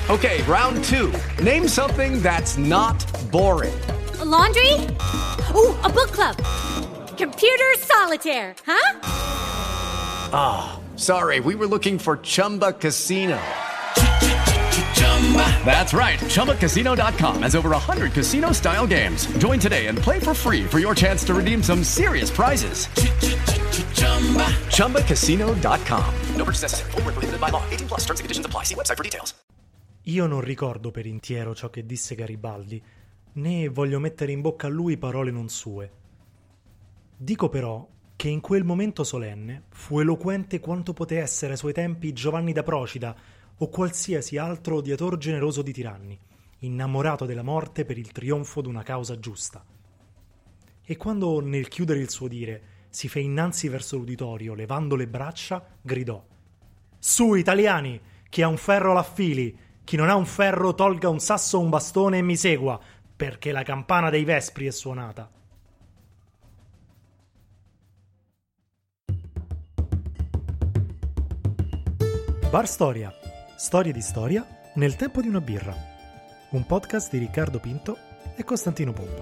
Okay, round two. Name something that's not boring. A laundry? Ooh, a book club. Computer solitaire, huh? Ah, sorry, we were looking for Chumba Casino. That's right, ChumbaCasino.com has over 100 casino-style games. Join today and play for free for your chance to redeem some serious prizes. ChumbaCasino.com. No purchase necessary. Void where prohibited by law. 18+ terms and conditions apply. See website for details. Io non ricordo per intero ciò che disse Garibaldi, né voglio mettere in bocca a lui parole non sue. Dico però che in quel momento solenne fu eloquente quanto poté essere ai suoi tempi Giovanni da Procida o qualsiasi altro odiator generoso di tiranni, innamorato della morte per il trionfo d'una causa giusta. E quando nel chiudere il suo dire si fe innanzi verso l'uditorio, levando le braccia, gridò: «Su, italiani! Chi ha un ferro l'affili! Chi non ha un ferro tolga un sasso o un bastone e mi segua, perché la campana dei Vespri è suonata». Bar Storia. Storie di storia nel tempo di una birra. Un podcast di Riccardo Pinto e Costantino Pompa.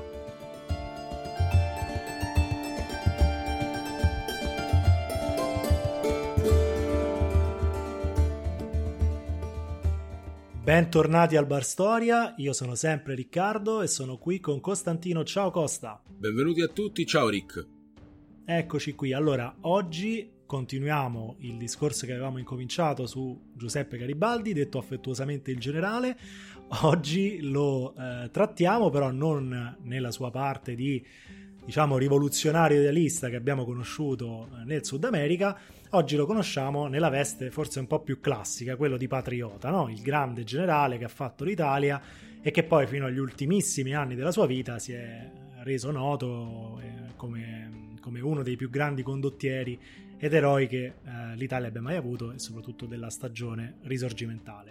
Bentornati al Bar Storia, io sono sempre Riccardo e sono qui con Costantino. Ciao Costa. Benvenuti a tutti, ciao Rick. Eccoci qui, allora oggi continuiamo il discorso che avevamo incominciato su Giuseppe Garibaldi, detto affettuosamente il generale. Oggi lo trattiamo però non nella sua parte di, diciamo, rivoluzionario idealista che abbiamo conosciuto nel Sud America. Oggi lo conosciamo nella veste forse un po' più classica, quello di patriota, no? Il grande generale che ha fatto l'Italia e che poi fino agli ultimissimi anni della sua vita si è reso noto come uno dei più grandi condottieri ed eroi che l'Italia abbia mai avuto, e soprattutto della stagione risorgimentale.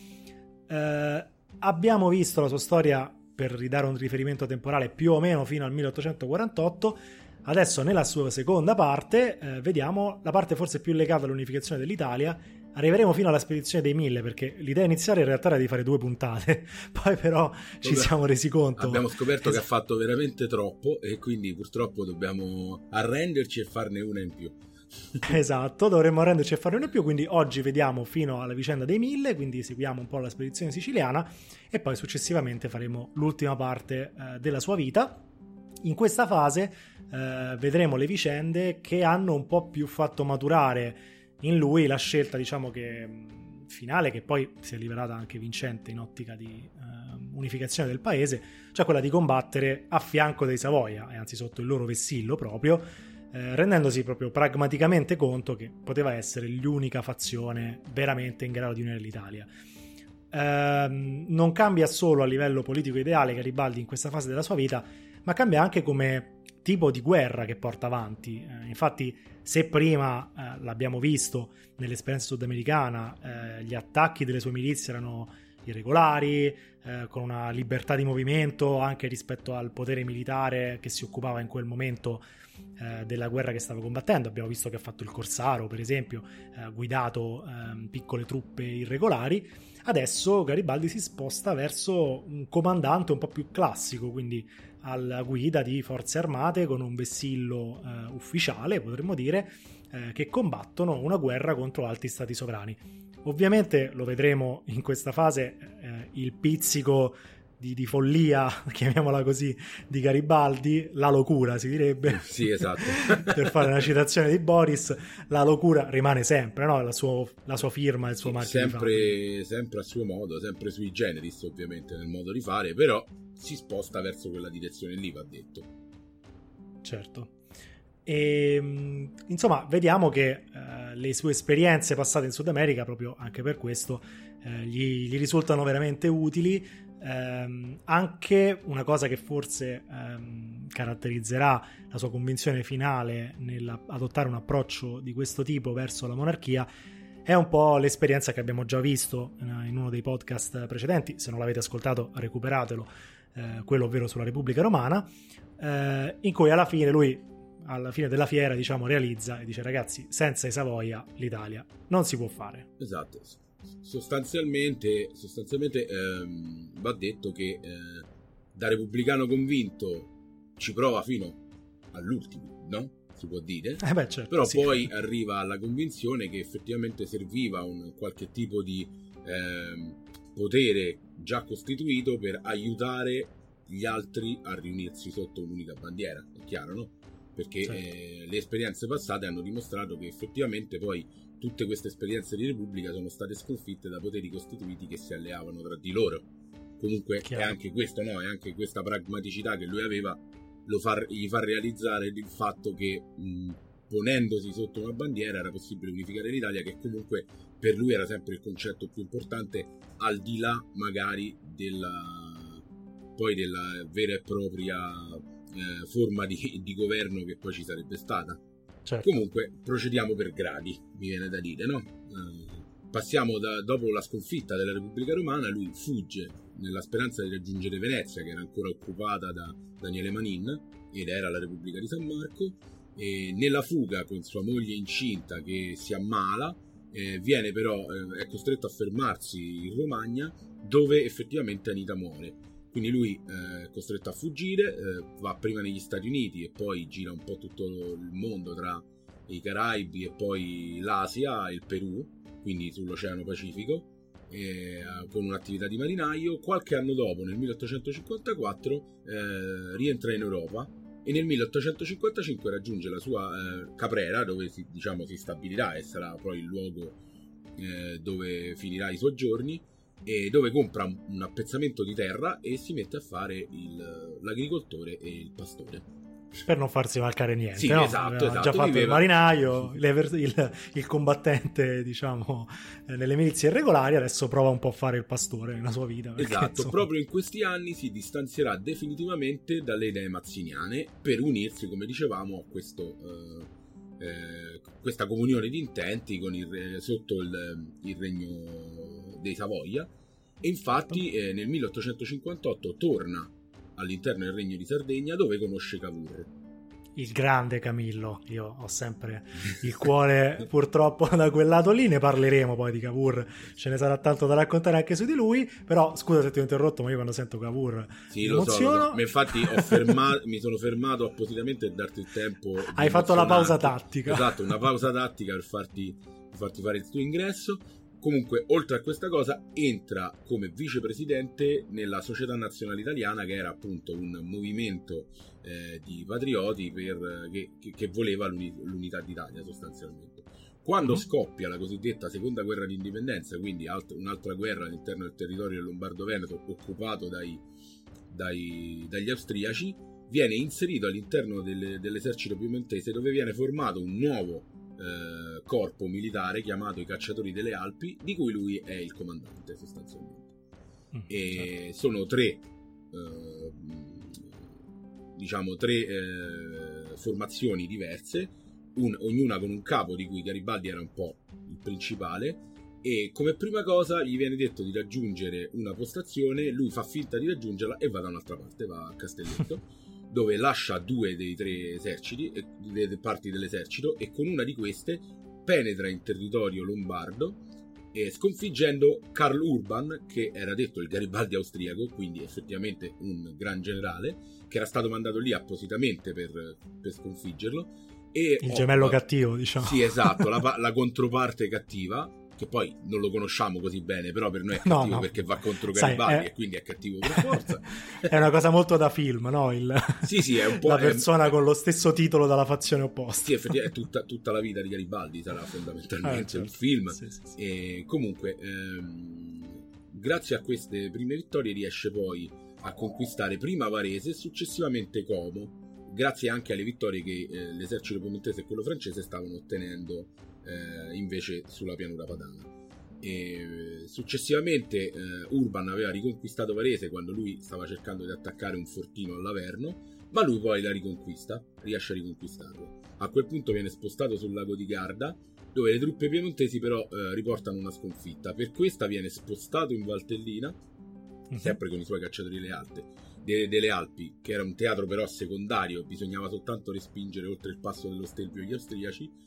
Abbiamo visto la sua storia, per ridare un riferimento temporale, più o meno fino al 1848. Adesso nella sua seconda parte vediamo la parte forse più legata all'unificazione dell'Italia. Arriveremo fino alla spedizione dei 1000, perché l'idea iniziale in realtà era di fare 2 puntate, poi però ci siamo resi conto. Abbiamo scoperto che ha fatto veramente troppo e quindi purtroppo dobbiamo arrenderci e farne una in più. Esatto, dovremmo arrenderci e farne una in più, quindi oggi vediamo fino alla vicenda dei 1000, quindi seguiamo un po' la spedizione siciliana e poi successivamente faremo l'ultima parte della sua vita. In questa fase vedremo le vicende che hanno un po' più fatto maturare in lui la scelta, diciamo, che finale, che poi si è rivelata anche vincente in ottica di unificazione del paese, cioè quella di combattere a fianco dei Savoia, e anzi sotto il loro vessillo proprio, rendendosi proprio pragmaticamente conto che poteva essere l'unica fazione veramente in grado di unire l'Italia. Non cambia solo a livello politico ideale Garibaldi in questa fase della sua vita, ma cambia anche come tipo di guerra che porta avanti. Infatti, se prima l'abbiamo visto nell'esperienza sudamericana, gli attacchi delle sue milizie erano irregolari, con una libertà di movimento anche rispetto al potere militare che si occupava in quel momento della guerra che stava combattendo. Abbiamo visto che ha fatto il corsaro, per esempio, guidato piccole truppe irregolari. Adesso Garibaldi si sposta verso un comandante un po' più classico, quindi alla guida di forze armate con un vessillo ufficiale, potremmo dire, che combattono una guerra contro altri stati sovrani. Ovviamente lo vedremo in questa fase, il pizzico di follia, chiamiamola così, di Garibaldi, la locura si direbbe. Sì, esatto. Per fare una citazione di Boris, la locura rimane sempre, no? La sua firma, il suo marchio sempre a suo modo, sempre sui generis ovviamente nel modo di fare, però si sposta verso quella direzione lì, va detto. Certo. E insomma vediamo che le sue esperienze passate in Sud America, proprio anche per questo, gli risultano veramente utili. Anche una cosa che forse caratterizzerà la sua convinzione finale nell'adottare un approccio di questo tipo verso la monarchia è un po' l'esperienza che abbiamo già visto in uno dei podcast precedenti. Se non l'avete ascoltato, recuperatelo, quello ovvero sulla Repubblica Romana, in cui alla fine della fiera, diciamo, realizza e dice: ragazzi, senza i Savoia l'Italia non si può fare. Esatto. sostanzialmente va detto che da repubblicano convinto ci prova fino all'ultimo, no? Si può dire, Certo, però sì. poi arriva alla convinzione che effettivamente serviva un qualche tipo di potere già costituito per aiutare gli altri a riunirsi sotto un'unica bandiera, è chiaro, no? Perché Certo. le esperienze passate hanno dimostrato che effettivamente poi tutte queste esperienze di Repubblica sono state sconfitte da poteri costituiti che si alleavano tra di loro. Comunque Chiaro. è anche questo, no? È anche questa pragmaticità che lui aveva, gli fa realizzare il fatto che ponendosi sotto una bandiera era possibile unificare l'Italia, che comunque per lui era sempre il concetto più importante, al di là magari della vera e propria forma di governo che poi ci sarebbe stata. Certo. Comunque procediamo per gradi, mi viene da dire, no? Passiamo dopo la sconfitta della Repubblica Romana, lui fugge nella speranza di raggiungere Venezia, che era ancora occupata da Daniele Manin, ed era la Repubblica di San Marco, e nella fuga con sua moglie incinta che si ammala, viene però è costretto a fermarsi in Romagna, dove effettivamente Anita muore. Quindi lui è costretto a fuggire, va prima negli Stati Uniti e poi gira un po' tutto il mondo tra i Caraibi e poi l'Asia e il Perù, quindi sull'Oceano Pacifico, con un'attività di marinaio. Qualche anno dopo, nel 1854, rientra in Europa e nel 1855 raggiunge la sua Caprera, dove si stabilirà e sarà poi il luogo dove finirà i suoi giorni, e dove compra un appezzamento di terra e si mette a fare l'agricoltore e il pastore. Per non farsi mancare niente, Sì, no? esatto. Già fatto il marinaio, il combattente, diciamo, nelle milizie irregolari, adesso prova un po' a fare il pastore nella sua vita. Perché, esatto, insomma... proprio in questi anni si distanzierà definitivamente dalle idee mazziniane per unirsi, come dicevamo, a questa comunione di intenti sotto il regno dei Savoia, e infatti nel 1858 torna all'interno del regno di Sardegna, dove conosce Cavour. Il grande Camillo, io ho sempre il cuore purtroppo da quel lato lì, ne parleremo poi di Cavour, ce ne sarà tanto da raccontare anche su di lui, però scusa se ti ho interrotto, ma io quando sento Cavour sì, mi lo emoziono. so. Ma infatti mi sono fermato appositamente per darti il tempo. Hai fatto la pausa tattica. Esatto, una pausa tattica per farti fare il tuo ingresso. Comunque, oltre a questa cosa, entra come vicepresidente nella Società Nazionale Italiana, che era appunto un movimento di patrioti che voleva l'unità d'Italia sostanzialmente. Quando scoppia la cosiddetta seconda guerra d'indipendenza, quindi un'altra guerra all'interno del territorio del Lombardo-Veneto occupato dagli austriaci, viene inserito all'interno dell'esercito piemontese, dove viene formato un nuovo corpo militare chiamato i Cacciatori delle Alpi, di cui lui è il comandante sostanzialmente. E sono tre formazioni diverse, ognuna con un capo, di cui Garibaldi era un po' il principale, e come prima cosa gli viene detto di raggiungere una postazione, lui fa finta di raggiungerla e va da un'altra parte, va a Castelletto dove lascia 2 dei 3 eserciti, delle parti dell'esercito, e con una di queste penetra in territorio lombardo, sconfiggendo Karl Urban, che era detto il Garibaldi austriaco, quindi effettivamente un gran generale, che era stato mandato lì appositamente per sconfiggerlo. E il gemello cattivo, diciamo. Sì, esatto, la controparte cattiva, che poi non lo conosciamo così bene, però per noi è cattivo perché va contro Garibaldi, e quindi è cattivo per forza. È una cosa molto da film, no? Sì, è un po' la persona con lo stesso titolo dalla fazione opposta. Sì, effettivamente tutta la vita di Garibaldi sarà fondamentalmente certo. Un film. Sì. E comunque, grazie a queste prime vittorie riesce poi a conquistare prima Varese e successivamente Como, grazie anche alle vittorie che l'esercito piemontese e quello francese stavano ottenendo invece sulla pianura padana. E successivamente Urban aveva riconquistato Varese quando lui stava cercando di attaccare un fortino all'Averno, ma lui poi riesce a riconquistarlo. A quel punto viene spostato sul lago di Garda, dove le truppe piemontesi però riportano una sconfitta. Per questa viene spostato in Valtellina, sempre con i suoi cacciatori delle Alpi, che era un teatro però secondario, bisognava soltanto respingere oltre il passo dello Stelvio gli austriaci,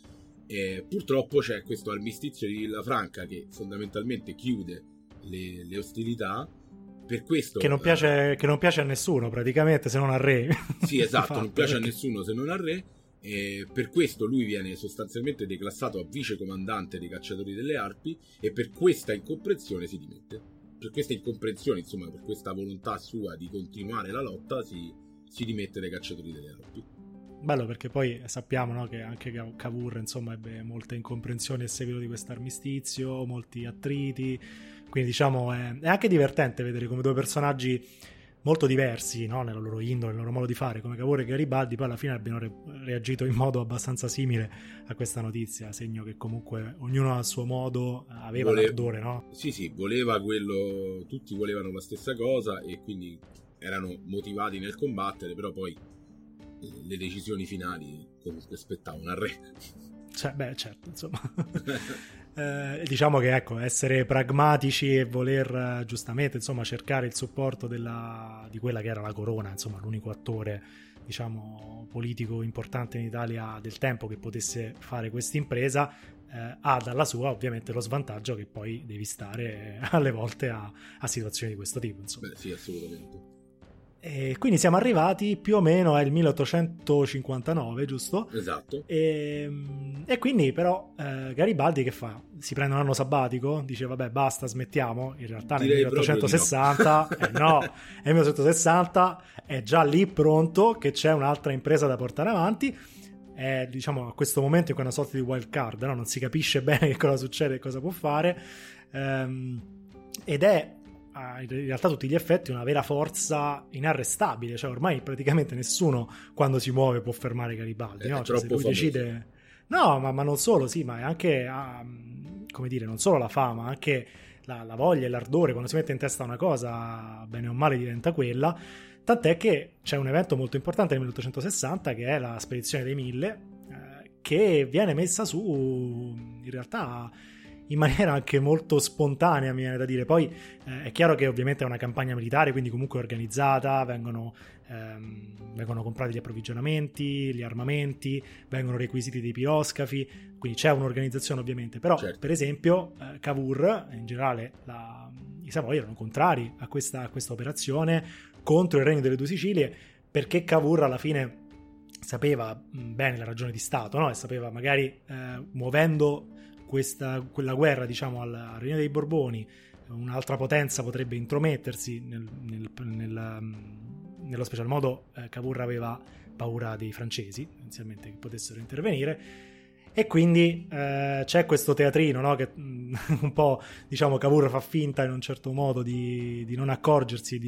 Purtroppo c'è questo armistizio di Villafranca che fondamentalmente chiude le ostilità. Per questo che non piace a nessuno praticamente, se non al re. Sì, esatto, non piace a nessuno se non al re. Per questo lui viene sostanzialmente declassato a vicecomandante dei cacciatori delle Alpi, e per questa incomprensione si dimette. Per questa incomprensione, insomma, per questa volontà sua di continuare la lotta, si dimette dai cacciatori delle Alpi. Bello, perché poi sappiamo, no, che anche Cavour, insomma, ebbe molte incomprensioni a seguito di questo armistizio, molti attriti, quindi diciamo è anche divertente vedere come due personaggi molto diversi, no, nella loro indole, nel loro modo di fare, come Cavour e Garibaldi, poi alla fine abbiano reagito in modo abbastanza simile a questa notizia, segno che comunque ognuno a suo modo aveva l'ardore, no? Sì, voleva quello, tutti volevano la stessa cosa e quindi erano motivati nel combattere, però poi le decisioni finali comunque spettavano al re. Certo, insomma. Diciamo che, ecco, essere pragmatici e voler giustamente, insomma, cercare il supporto di quella che era la corona, insomma, l'unico attore, diciamo, politico importante in Italia del tempo che potesse fare questa impresa, ha dalla sua ovviamente lo svantaggio che poi devi stare alle volte a situazioni di questo tipo, insomma. Sì, assolutamente. E quindi siamo arrivati più o meno al 1859, giusto? Esatto. E quindi però Garibaldi che fa? Si prende un anno sabbatico? Dice vabbè basta, smettiamo. In realtà nel 1860 no. Nel 1860 è già lì pronto che c'è un'altra impresa da portare avanti. Diciamo a questo momento è una sorta di wild card, no? Non si capisce bene che cosa succede e cosa può fare, ed è in realtà a tutti gli effetti una vera forza inarrestabile, cioè ormai praticamente nessuno quando si muove può fermare Garibaldi, no? Cioè, se lui decide, no, ma non solo, sì, ma è anche come dire, non solo la fama, anche la voglia e l'ardore, quando si mette in testa una cosa bene o male diventa quella, tant'è che c'è un evento molto importante nel 1860 che è la spedizione dei 1000, che viene messa su in realtà in maniera anche molto spontanea, mi viene da dire. Poi è chiaro che ovviamente è una campagna militare, quindi comunque organizzata, vengono comprati gli approvvigionamenti, gli armamenti, vengono requisiti dei piroscafi, quindi c'è un'organizzazione ovviamente, però certo. Per esempio Cavour, in generale i Savoia erano contrari a questa operazione contro il Regno delle Due Sicilie, perché Cavour alla fine sapeva bene la ragione di Stato, no? E sapeva magari muovendo quella guerra, diciamo, al Regno dei Borboni, un'altra potenza potrebbe intromettersi nello special modo. Cavour aveva paura dei francesi inizialmente che potessero intervenire, e quindi c'è questo teatrino, no? Che un po', diciamo, Cavour fa finta in un certo modo di non accorgersi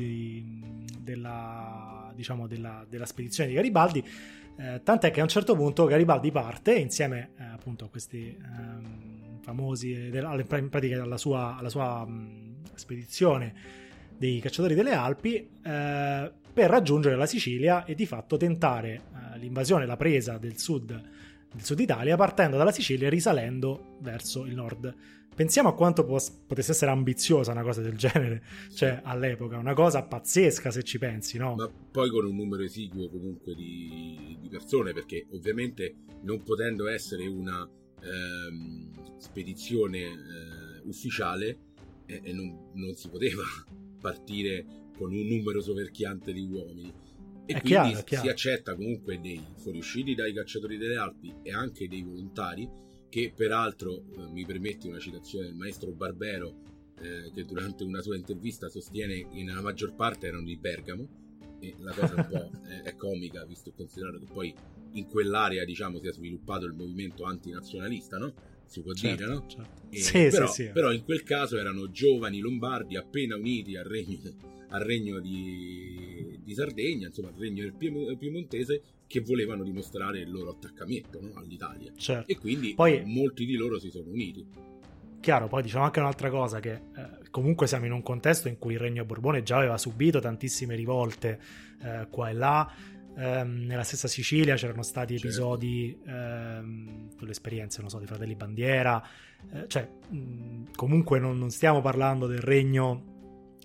della spedizione di Garibaldi, tant'è che a un certo punto Garibaldi parte insieme appunto a questi famosi, in pratica alla sua spedizione dei cacciatori delle Alpi, per raggiungere la Sicilia e di fatto tentare l'invasione, la presa del sud Italia, partendo dalla Sicilia e risalendo verso il nord. Pensiamo a quanto potesse essere ambiziosa una cosa del genere, cioè all'epoca, una cosa pazzesca se ci pensi, no? Ma poi con un numero esiguo comunque di persone, perché ovviamente non potendo essere una spedizione ufficiale, non si poteva partire con un numero soverchiante di uomini, e è quindi chiaro. Si accetta comunque dei fuoriusciti dai cacciatori delle Alpi e anche dei volontari, che peraltro mi permetti una citazione del maestro Barbero, che durante una sua intervista sostiene che nella maggior parte erano di Bergamo, e la cosa un po' è comica, visto e considerato che poi in quell'area, diciamo, si è sviluppato il movimento antinazionalista, no? Si può dire, no? Certo. Però in quel caso erano giovani lombardi appena uniti al regno di Sardegna, insomma al regno del piemontese, che volevano dimostrare il loro attaccamento, no? All'Italia, certo. E quindi poi, molti di loro si sono uniti. Chiaro, poi diciamo anche un'altra cosa, che comunque siamo in un contesto in cui il Regno Borbone già aveva subito tantissime rivolte qua e là. Nella stessa Sicilia c'erano stati episodi, le esperienze, non so, dei fratelli Bandiera, comunque non stiamo parlando del regno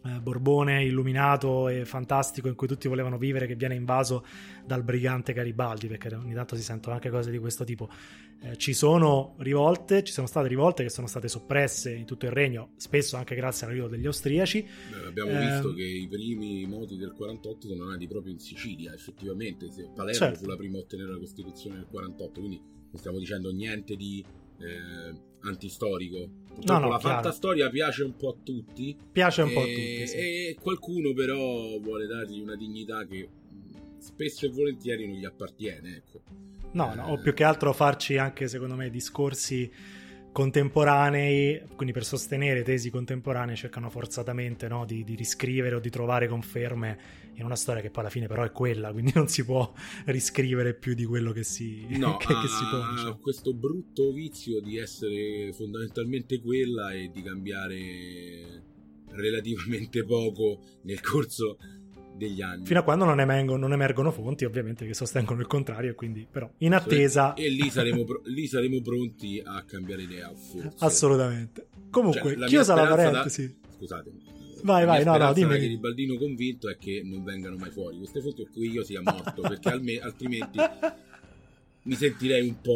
Borbone illuminato e fantastico in cui tutti volevano vivere, che viene invaso dal brigante Garibaldi, perché ogni tanto si sentono anche cose di questo tipo. Ci sono state rivolte che sono state soppresse in tutto il regno, spesso anche grazie all'arrivo degli austriaci. Abbiamo visto che i primi moti del 48 sono nati proprio in Sicilia, effettivamente. Palermo certo. fu la prima a ottenere la Costituzione del 48, quindi non stiamo dicendo niente di antistorico. Purtroppo la fantastoria piace un po' a tutti. Sì. E qualcuno però vuole dargli una dignità che spesso e volentieri non gli appartiene, ecco. O più che altro farci anche, secondo me, discorsi contemporanei, quindi per sostenere tesi contemporanee cercano forzatamente, no, di riscrivere o di trovare conferme in una storia che poi alla fine però è quella, quindi non si può riscrivere più di quello che si che si può. Questo brutto vizio di essere fondamentalmente quella e di cambiare relativamente poco nel corso degli anni, fino a quando non emergono fonti ovviamente che sostengono il contrario, e quindi però in attesa, e lì saremo pronti a cambiare idea, forse. Assolutamente. Comunque, chiusa la parentesi, scusate, vai, no, dimmi. Da garibaldino convinto è che non vengano mai fuori queste fonti e che io sia morto, perché altrimenti mi sentirei un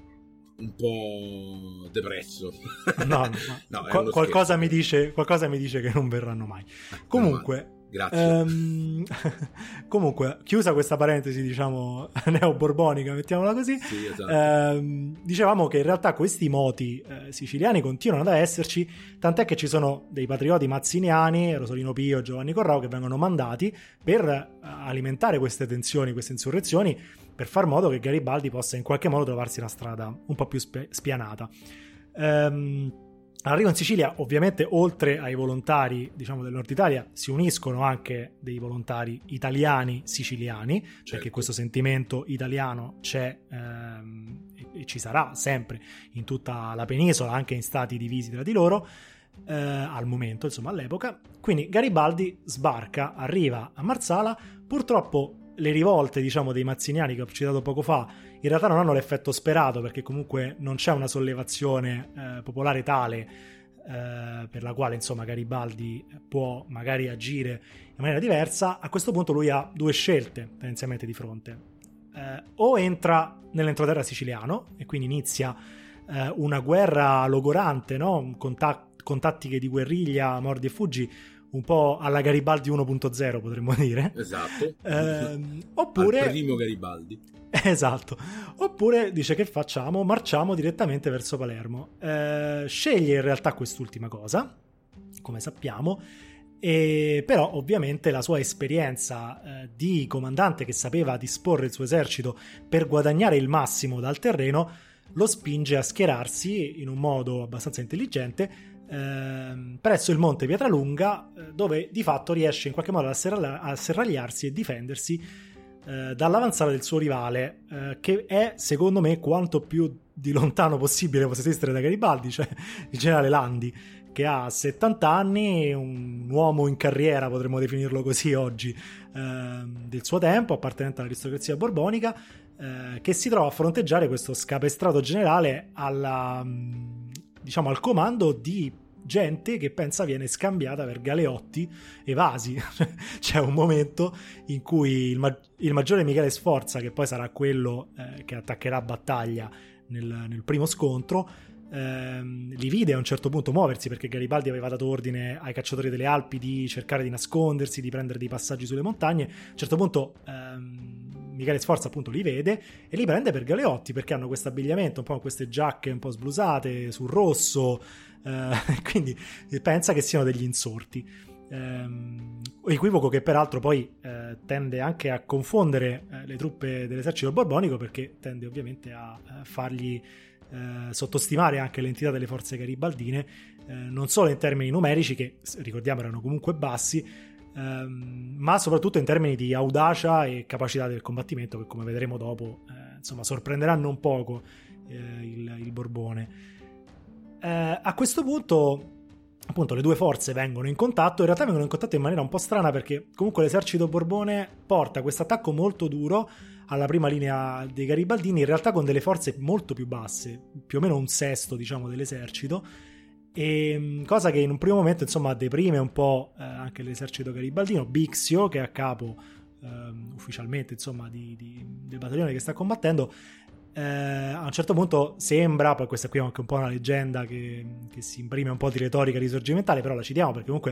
po' depresso. No, qualcosa mi dice che non verranno mai. Comunque, grazie. Comunque, chiusa questa parentesi, diciamo, neoborbonica, mettiamola così. Sì, esatto. Dicevamo che in realtà questi moti siciliani continuano ad esserci, tant'è che ci sono dei patrioti mazziniani, Rosolino Pio, Giovanni Corrao, che vengono mandati per alimentare queste tensioni, queste insurrezioni, per far modo che Garibaldi possa in qualche modo trovarsi una strada un po' più spianata. Arrivo in Sicilia, ovviamente, oltre ai volontari, diciamo, del Nord Italia, si uniscono anche dei volontari italiani siciliani, certo, perché questo sentimento italiano c'è e ci sarà sempre in tutta la penisola, anche in stati divisi tra di loro, al momento, insomma, all'epoca. Quindi Garibaldi sbarca, arriva a Marsala. Purtroppo le rivolte, diciamo, dei mazziniani che ho citato poco fa in realtà non hanno l'effetto sperato, perché comunque non c'è una sollevazione popolare tale per la quale, insomma, Garibaldi può magari agire in maniera diversa. A questo punto lui ha due scelte tendenzialmente di fronte: o entra nell'entroterra siciliano e quindi inizia una guerra logorante, no? con tattiche di guerriglia, mordi e fuggi, un po' alla Garibaldi 1.0, potremmo dire. Esatto. Oppure al primo Garibaldi. Esatto. Oppure dice: che facciamo? Marciamo direttamente verso Palermo. Sceglie in realtà quest'ultima cosa, come sappiamo, e però ovviamente la sua esperienza di comandante che sapeva disporre il suo esercito per guadagnare il massimo dal terreno lo spinge a schierarsi in un modo abbastanza intelligente presso il monte Pietralunga, dove di fatto riesce in qualche modo a serragliarsi e difendersi dall'avanzata del suo rivale, che è, secondo me, quanto più di lontano possibile possa esistere da Garibaldi, cioè il generale Landi, che ha 70 anni, un uomo in carriera, potremmo definirlo così oggi, del suo tempo, appartenente all'aristocrazia borbonica, che si trova a fronteggiare questo scapestrato generale al comando di gente che pensa viene scambiata per galeotti evasi. C'è un momento in cui il maggiore Michele Sforza, che poi sarà quello che attaccherà battaglia nel primo scontro, li vide a un certo punto muoversi, perché Garibaldi aveva dato ordine ai cacciatori delle Alpi di cercare di nascondersi, di prendere dei passaggi sulle montagne. A un certo punto Michele Sforza appunto li vede e li prende per galeotti, perché hanno questo abbigliamento un po' con queste giacche un po' sblusate sul rosso, quindi pensa che siano degli insorti. Equivoco che peraltro poi tende anche a confondere le truppe dell'esercito borbonico, perché tende ovviamente a fargli sottostimare anche l'entità delle forze garibaldine, non solo in termini numerici, che ricordiamo erano comunque bassi, ma soprattutto in termini di audacia e capacità del combattimento, che, come vedremo dopo, insomma, sorprenderanno un poco il Borbone. A questo punto, appunto, le due forze vengono in contatto. In realtà vengono in contatto in maniera un po' strana, perché comunque l'esercito borbone porta questo attacco molto duro alla prima linea dei garibaldini, in realtà con delle forze molto più basse, più o meno un sesto, diciamo, dell'esercito, e cosa che in un primo momento, insomma, deprime un po' anche l'esercito garibaldino. Bixio, che è a capo ufficialmente, insomma, del battaglione che sta combattendo, a un certo punto sembra, poi questa qui è anche un po' una leggenda che si imprime un po' di retorica risorgimentale, però la citiamo perché comunque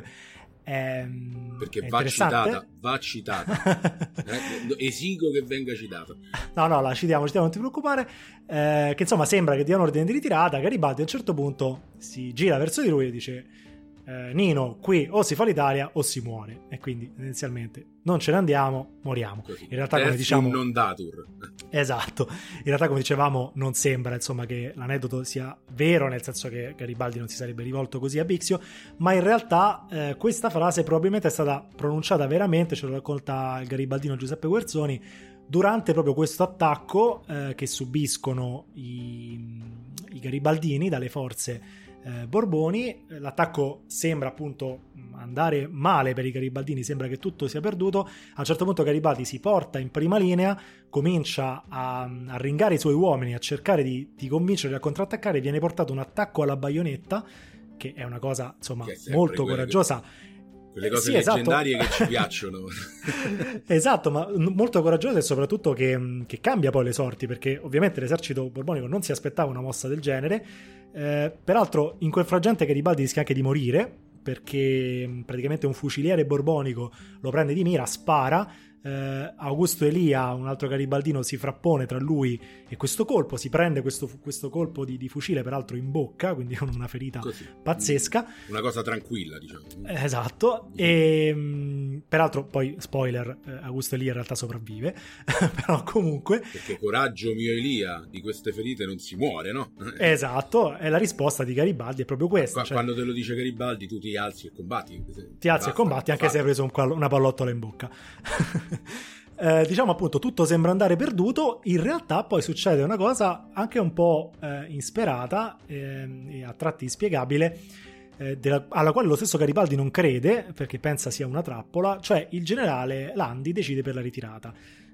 perché è va citata. Esigo che venga citata. No, la citiamo, non ti preoccupare, che insomma sembra che dia un ordine di ritirata. Garibaldi a un certo punto si gira verso di lui e dice: Nino, qui o si fa l'Italia o si muore, e quindi tendenzialmente non ce ne andiamo, moriamo. Così. In realtà, come diciamo, non datur. Esatto, in realtà, come dicevamo, non sembra, insomma, che l'aneddoto sia vero, nel senso che Garibaldi non si sarebbe rivolto così a Bixio, ma in realtà questa frase probabilmente è stata pronunciata veramente, ce lo racconta il garibaldino Giuseppe Guerzoni, durante proprio questo attacco che subiscono i garibaldini dalle forze Borboni. L'attacco sembra appunto andare male per i garibaldini, sembra che tutto sia perduto. A un certo punto Garibaldi si porta in prima linea, comincia a ringare i suoi uomini, a cercare di convincerli a contrattaccare. Viene portato un attacco alla baionetta, che è una cosa, insomma, molto coraggiosa. Quelle cose sì, leggendarie esatto. che ci piacciono. Esatto, ma molto coraggiosa, e soprattutto che cambia poi le sorti, perché ovviamente l'esercito borbonico non si aspettava una mossa del genere. Peraltro in quel frangente Garibaldi rischia anche di morire, perché praticamente un fuciliere borbonico lo prende di mira, spara. Augusto Elia, un altro garibaldino, si frappone tra lui e questo colpo, si prende questo colpo di fucile, peraltro in bocca, quindi con una ferita pazzesca, una cosa tranquilla, diciamo. Esatto. E peraltro poi spoiler, Augusto Elia in realtà sopravvive. Però comunque, perché coraggio mio Elia, di queste ferite non si muore, no? Esatto, e la risposta di Garibaldi è proprio questa, quando te lo dice Garibaldi tu ti alzi e combatti, anche se hai preso una pallottola in bocca. Diciamo appunto tutto sembra andare perduto. In realtà poi succede una cosa anche un po' insperata e a tratti inspiegabile, alla quale lo stesso Garibaldi non crede, perché pensa sia una trappola. Cioè il generale Landi decide per la ritirata.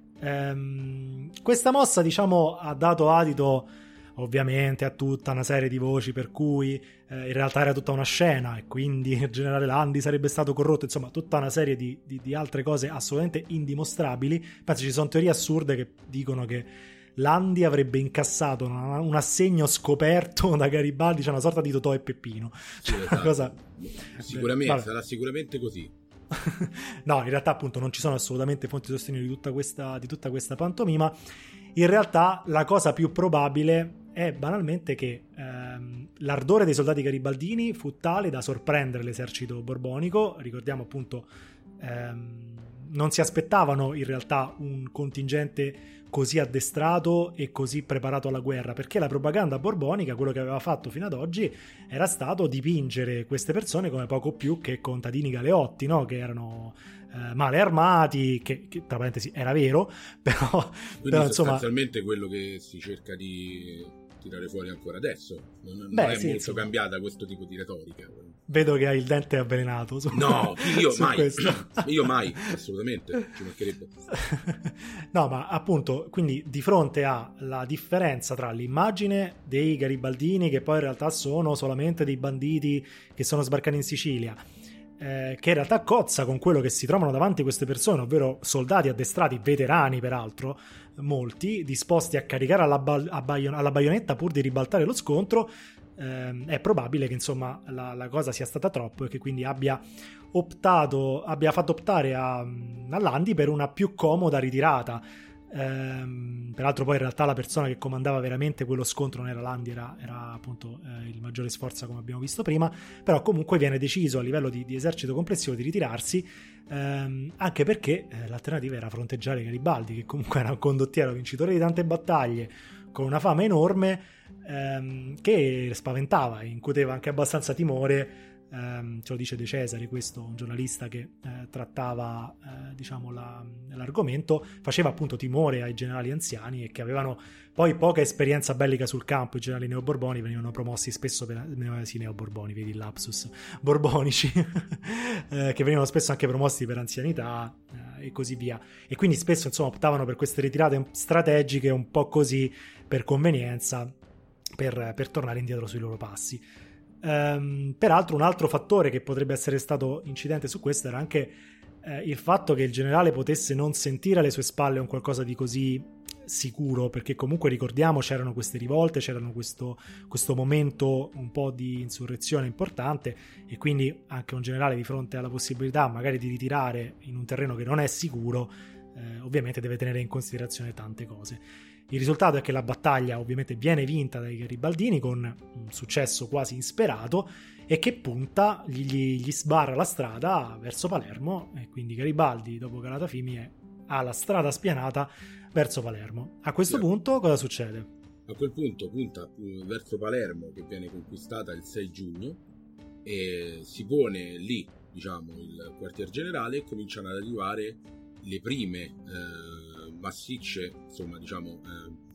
Questa mossa, diciamo, ha dato adito ovviamente a tutta una serie di voci per cui in realtà era tutta una scena e quindi il generale Landi sarebbe stato corrotto, insomma tutta una serie di altre cose assolutamente indimostrabili. Penso ci sono teorie assurde che dicono che Landi avrebbe incassato un assegno scoperto da Garibaldi, cioè una sorta di Totò e Peppino. Sì, esatto. Cosa... Sicuramente, sarà sicuramente così. No, in realtà appunto non ci sono assolutamente fonti di sostegno di tutta questa pantomima. In realtà la cosa più probabile è banalmente che l'ardore dei soldati garibaldini fu tale da sorprendere l'esercito borbonico. Ricordiamo appunto, non si aspettavano in realtà un contingente così addestrato e così preparato alla guerra, perché la propaganda borbonica, quello che aveva fatto fino ad oggi, era stato dipingere queste persone come poco più che contadini galeotti, no? Che erano male armati, che tra parentesi era vero, però sostanzialmente insomma, quello che si cerca di tirare fuori ancora adesso non è sì, molto cambiata questo tipo di retorica. Vedo che hai il dente avvelenato no, io mai assolutamente, ci mancherebbe. No, ma appunto, quindi di fronte alla differenza tra l'immagine dei garibaldini, che poi in realtà sono solamente dei banditi che sono sbarcati in Sicilia, che in realtà cozza con quello che si trovano davanti queste persone, ovvero soldati addestrati, veterani peraltro, molti, disposti a caricare alla baionetta pur di ribaltare lo scontro, è probabile che insomma la cosa sia stata troppo e che quindi abbia fatto optare a Landi per una più comoda ritirata. Peraltro poi in realtà la persona che comandava veramente quello scontro non era Landi, era appunto il maggiore Sforza, come abbiamo visto prima. Però comunque viene deciso a livello di esercito complessivo di ritirarsi, anche perché l'alternativa era fronteggiare Garibaldi, che comunque era un condottiero vincitore di tante battaglie, con una fama enorme, che spaventava e incuteva anche abbastanza timore. Ce lo dice De Cesare, questo un giornalista che trattava diciamo l'argomento, faceva appunto timore ai generali anziani e che avevano poi poca esperienza bellica sul campo. I generali neoborboni venivano promossi spesso neoborboni, vedi il lapsus, borbonici che venivano spesso anche promossi per anzianità e così via, e quindi spesso insomma optavano per queste ritirate strategiche un po' così per convenienza, per tornare indietro sui loro passi. Peraltro un altro fattore che potrebbe essere stato incidente su questo era anche il fatto che il generale potesse non sentire alle sue spalle un qualcosa di così sicuro, perché comunque ricordiamo c'erano queste rivolte, c'erano questo momento un po' di insurrezione importante, e quindi anche un generale di fronte alla possibilità magari di ritirare in un terreno che non è sicuro, ovviamente deve tenere in considerazione tante cose. Il risultato è che la battaglia ovviamente viene vinta dai garibaldini con un successo quasi insperato, e che punta, gli sbarra la strada verso Palermo, e quindi Garibaldi, dopo Calatafimi, ha la strada spianata verso Palermo. A questo punto cosa succede? A quel punto punta verso Palermo, che viene conquistata il 6 giugno, e si pone lì, diciamo, il quartier generale, e cominciano ad arrivare le prime massicce, insomma, diciamo,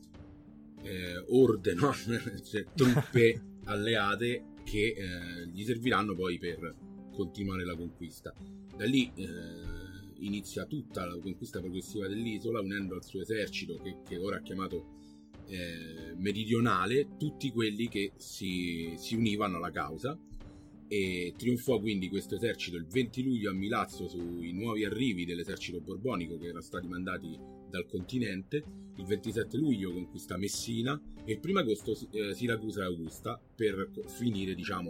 orde, no? Cioè, truppe alleate che gli serviranno poi per continuare la conquista. Da lì inizia tutta la conquista progressiva dell'isola, unendo al suo esercito, che ora ha chiamato meridionale, tutti quelli che si univano alla causa, e trionfò quindi questo esercito il 20 luglio a Milazzo sui nuovi arrivi dell'esercito borbonico che erano stati mandati dal continente. Il 27 luglio conquista Messina e il 1 agosto Siracusa e Augusta, per finire, diciamo,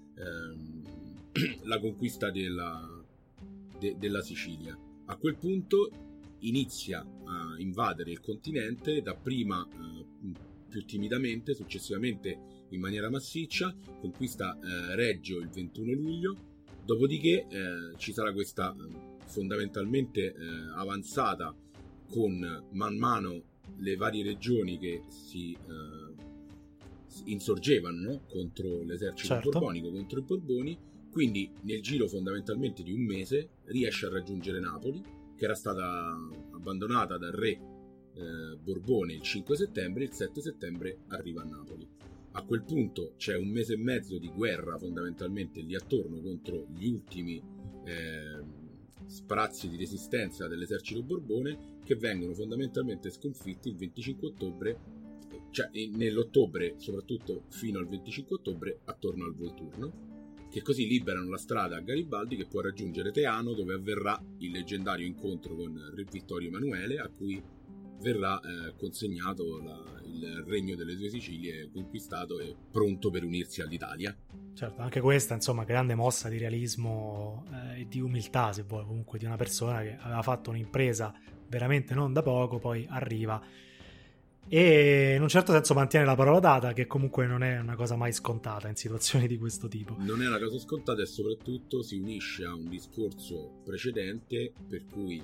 la conquista della Sicilia. A quel punto inizia a invadere il continente, dapprima più timidamente, successivamente in maniera massiccia, conquista Reggio il 21 luglio, dopodiché ci sarà questa fondamentalmente avanzata con man mano le varie regioni che si insorgevano, no? Contro l'esercito borbonico, contro i Borboni. Quindi nel giro fondamentalmente di un mese riesce a raggiungere Napoli, che era stata abbandonata dal re Borbone il 5 settembre, il 7 settembre arriva a Napoli. A quel punto c'è un mese e mezzo di guerra fondamentalmente lì attorno contro gli ultimi sprazzi di resistenza dell'esercito Borbone, che vengono fondamentalmente sconfitti il 25 ottobre, cioè nell'ottobre, soprattutto fino al 25 ottobre, attorno al Volturno, che così liberano la strada a Garibaldi, che può raggiungere Teano, dove avverrà il leggendario incontro con il re Vittorio Emanuele, a cui verrà consegnato il regno delle due Sicilie, conquistato e pronto per unirsi all'Italia. Certo, anche questa, insomma, grande mossa di realismo e di umiltà, se vuoi, comunque, di una persona che aveva fatto un'impresa veramente non da poco, poi arriva e in un certo senso mantiene la parola data, che comunque non è una cosa mai scontata in situazioni di questo tipo. Non è una cosa scontata, e soprattutto si unisce a un discorso precedente per cui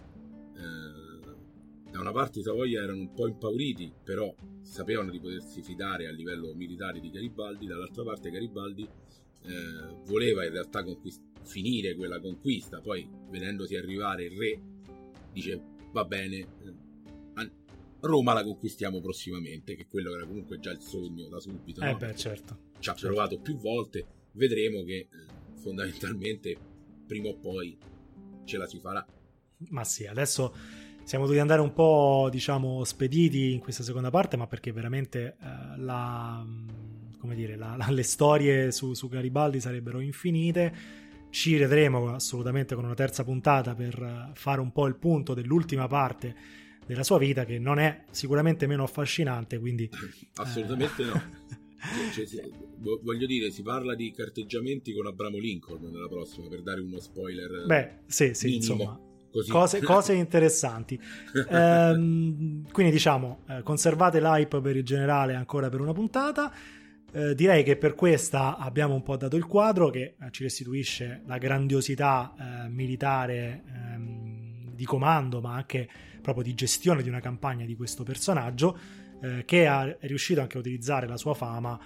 da una parte i Savoia erano un po' impauriti, però sapevano di potersi fidare a livello militare di Garibaldi. Dall'altra parte Garibaldi voleva in realtà finire quella conquista, poi vedendosi arrivare il re dice va bene, Roma la conquistiamo prossimamente, che quello era comunque già il sogno da subito, no? Certo. Ci ha provato più volte, vedremo che fondamentalmente prima o poi ce la si farà. Ma sì, adesso siamo dovuti andare un po', diciamo, spediti in questa seconda parte, ma perché veramente le storie su Garibaldi sarebbero infinite. Ci rivedremo assolutamente con una terza puntata per fare un po' il punto dell'ultima parte della sua vita, che non è sicuramente meno affascinante, quindi assolutamente no. Voglio dire, si parla di carteggiamenti con Abramo Lincoln nella prossima, per dare uno spoiler. Sì, insomma, cose interessanti. Quindi diciamo, conservate l'hype per il generale ancora per una puntata. Direi che per questa abbiamo un po' dato il quadro, che ci restituisce la grandiosità militare, di comando, ma anche proprio di gestione di una campagna di questo personaggio, che è riuscito anche a utilizzare la sua fama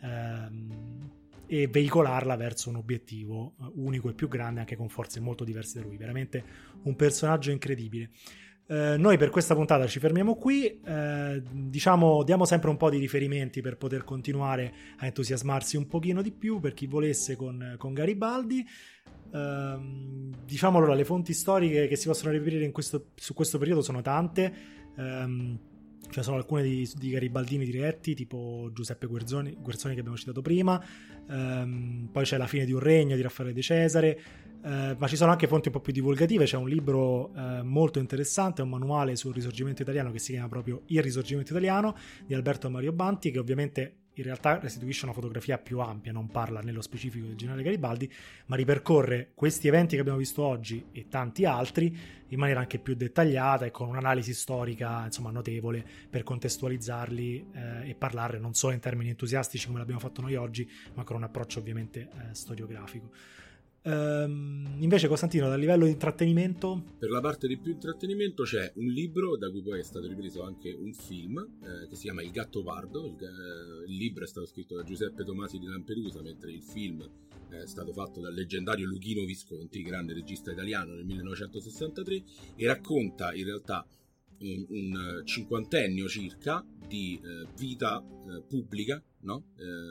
e veicolarla verso un obiettivo unico e più grande, anche con forze molto diverse da lui. Veramente un personaggio incredibile. Noi per questa puntata ci fermiamo qui, diamo sempre un po' di riferimenti per poter continuare a entusiasmarsi un pochino di più per chi volesse con Garibaldi. Diciamo allora, le fonti storiche che si possono reperire su questo periodo sono tante. Ce ne sono alcune di garibaldini diretti, tipo Giuseppe Guerzoni che abbiamo citato prima, poi c'è La fine di un regno di Raffaele De Cesare, ma ci sono anche fonti un po' più divulgative. C'è un libro molto interessante, un manuale sul Risorgimento italiano che si chiama proprio Il Risorgimento italiano di Alberto Mario Banti, che ovviamente in realtà restituisce una fotografia più ampia, non parla nello specifico del generale Garibaldi, ma ripercorre questi eventi che abbiamo visto oggi e tanti altri in maniera anche più dettagliata e con un'analisi storica, insomma, notevole, per contestualizzarli e parlarne non solo in termini entusiastici come l'abbiamo fatto noi oggi, ma con un approccio ovviamente storiografico. Invece, Costantino, dal livello di intrattenimento, per la parte di più intrattenimento c'è un libro da cui poi è stato ripreso anche un film che si chiama Il Gattopardo. Il libro è stato scritto da Giuseppe Tomasi di Lampedusa, mentre il film è stato fatto dal leggendario Luchino Visconti, grande regista italiano, nel 1963, e racconta in realtà un cinquantennio circa di vita pubblica, no?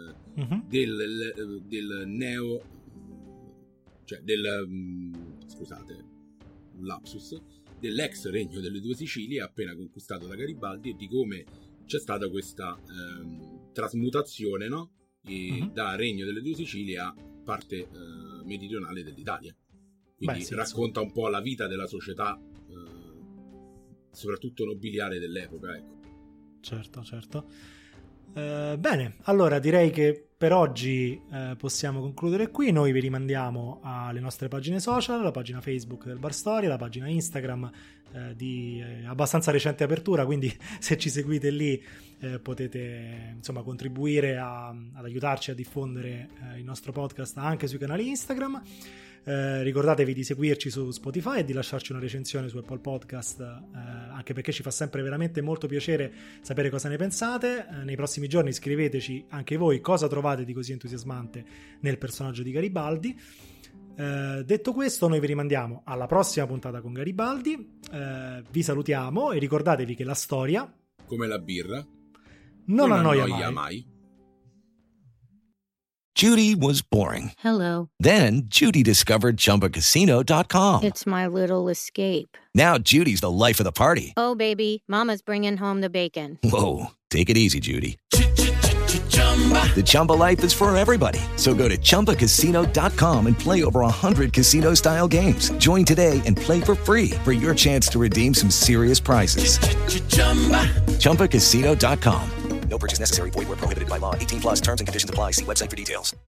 Del neo, cioè scusate, un lapsus, dell'ex regno delle Due Sicilie appena conquistato da Garibaldi, e di come c'è stata questa trasmutazione, no? Da regno delle Due Sicilie a parte meridionale dell'Italia. Quindi racconta un po' la vita della società, soprattutto nobiliare dell'epoca, ecco. Certo. Bene, allora direi che per oggi possiamo concludere qui. Noi vi rimandiamo alle nostre pagine social, la pagina Facebook del Bar Storia, la pagina Instagram di abbastanza recente apertura, quindi se ci seguite lì potete, insomma, contribuire ad aiutarci a diffondere il nostro podcast anche sui canali Instagram. Ricordatevi di seguirci su Spotify e di lasciarci una recensione su Apple Podcast, anche perché ci fa sempre veramente molto piacere sapere cosa ne pensate. Nei prossimi giorni scriveteci anche voi cosa trovate di così entusiasmante nel personaggio di Garibaldi. Detto questo, noi vi rimandiamo alla prossima puntata con Garibaldi, vi salutiamo e ricordatevi che la storia, come la birra, non annoia mai. Judy was boring. Hello. Then Judy discovered ChumbaCasino.com. It's my little escape. Now Judy's the life of the party. Oh, baby, mama's bringing home the bacon. Whoa, take it easy, Judy. The Chumba life is for everybody. So go to ChumbaCasino.com and play over 100 casino-style games. Join today and play for free for your chance to redeem some serious prizes. ChumbaCasino.com. No purchase necessary. Void where prohibited by law. 18+ terms and conditions apply. See website for details.